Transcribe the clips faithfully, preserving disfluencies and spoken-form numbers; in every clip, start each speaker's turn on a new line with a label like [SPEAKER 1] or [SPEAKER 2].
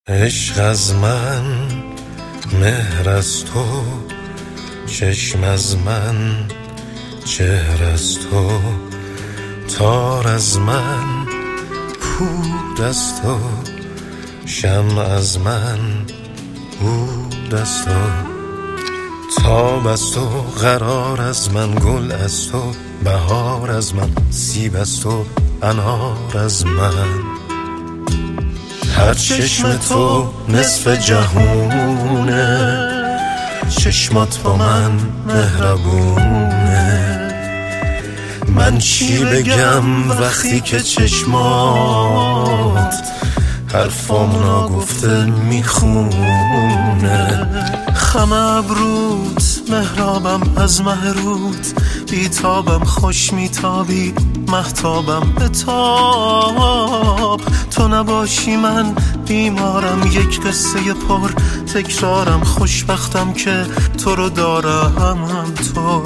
[SPEAKER 1] عشق از من، مهر از تو، چشم از من، چهر از تو، تار از من، پود از تو، شمع از من، عود از تو، تاب از تو، قرار از من، گل از تو، بهار از من، سیب از تو، انار از من. هر چشم تو نصف جهونه، چشمات با من مهربونه. من چی بگم وقتی که چشمات حرفام ناگفته میخونه. خم ابروت، مهرابم از مهروت، بیتابم خوش میتابی، مهتابم بتاب. تو نباشی من بیمارم، یک قصه پر تکرارم، خوشبختم که تو رو دارم. تو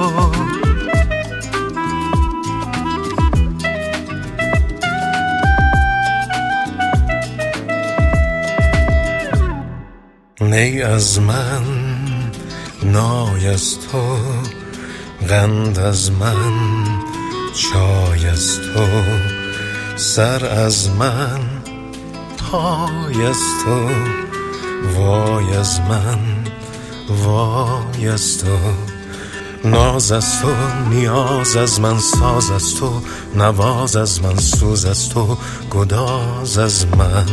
[SPEAKER 1] نی از من، نای از تو، قند از من، چای از تو، سر از من، پای از تو، وای از من، وای از تو. ناز از تو، نیاز از من، ساز از تو، نواز از من، سوز از تو، گداز از من.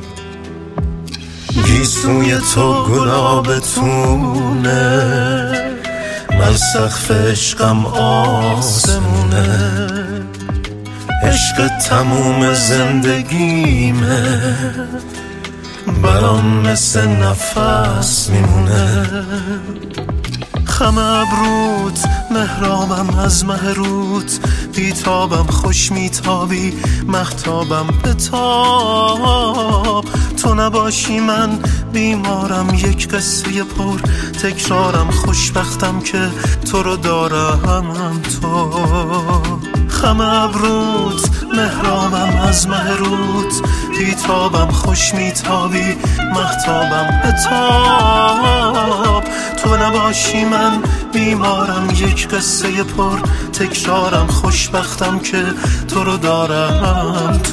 [SPEAKER 1] گیسوی تو گلابتونه، من سقف عشقم آسمونه. عشق تموم زندگیمه، برام مثل نفس میمونه. خم ابروت، مهرابم از مهروت، بیتابم خوش میتابی، مهتابم بتاب. تو نباشی من بیمارم، یک قصه پر تکرارم، خوشبختم که تو رو دارم. تو خم ابروت، مهرابم از مهروت، بیتابم خوش میتابی، مهتابم بتاب. تو نباشی من بیمارم، یک قصه پر تکرارم، خوشبختم که تو رو دارم.